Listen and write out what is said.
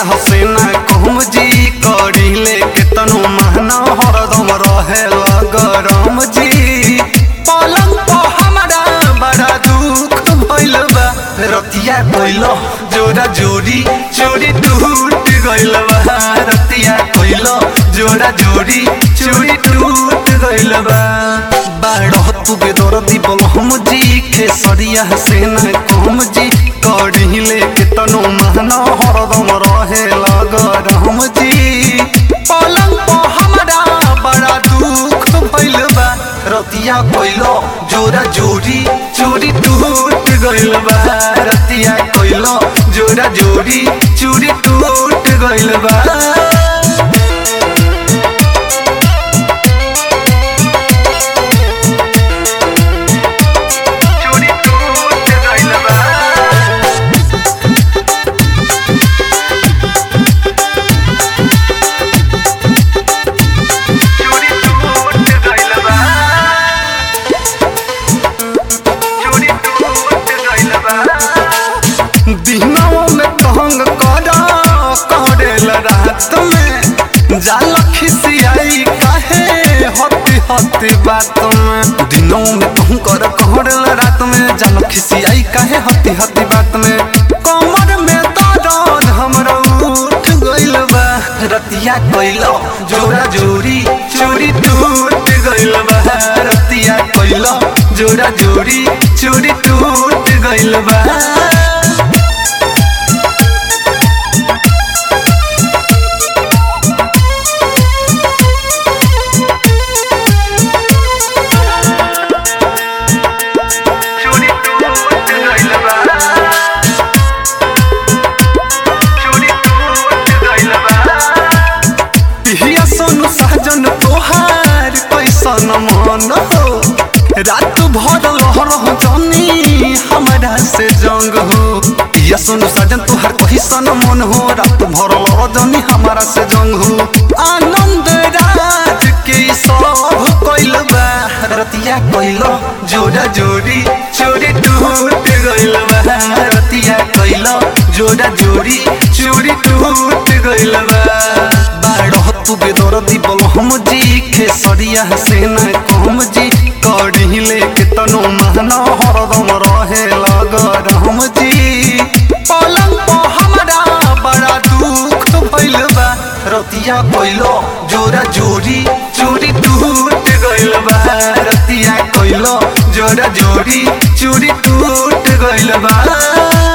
सरिया हसीना कहम जी करिले केतनो महना हरदम रहे गरम जी। पलंग पर हमरा बड़ा दुख भइल बा रतिया कइलो जोड़ा जोड़ी चोरी टूट गइल बा रतिया कइलो जोड़ा जोड़ी चोरी टूट गइल बा। बाड़ह तू बेदरदी बलहम जी खेसरिया हसीना कहम जी करिले केतनो महना हरदम रहे गरम जी। पलंग पर हमरा बड़ा दुख भइल बा रतिया कइलो जोड़ा जोड़ी चोरी टूट गइल बा रतिया कइलो जोड़ा जोड़ी चोरी टूट गइल बा। दिनों में तंग करेल रात में जाल खिसियाई काहे हती हती बात में। दिनों में तंग करेल रात में जाल खिसियाई काहे हती हती बात में। कमर में दर्द हमरा उठ गइल बा रतिया कइलो जोड़ा जोड़ी चोरी टूट गइल बा रतिया कइलो जोड़ा जोड़ी चोरी टूट गइल बा। साजन तोहार कैसन मन हो रात भर लहरह जानी हमरा से जंग हो। या सुन साजन तोहार कैसन मन हो रात भर लहरह जानी हमरा से जंग हो। आनंद राज के सब कइल बा रतिया कइलो जोड़ा जोड़ी चोरी टूट गइल बा रतिया कइलो जोड़ा जोड़ी चोरी टूट गइल बा। बाड़ह तू बेदरदी बलहम जी खेसरिया हसीना कहम जी करिले केतनो महना हरदम रहे गरम जी। पलंग पर हमरा बड़ा दुख भइल बा रतिया कइलो जोड़ा जोड़ी चोरी टूट गइल बा रतिया कइलो जोड़ा जोड़ी चोरी टूट गइल बा।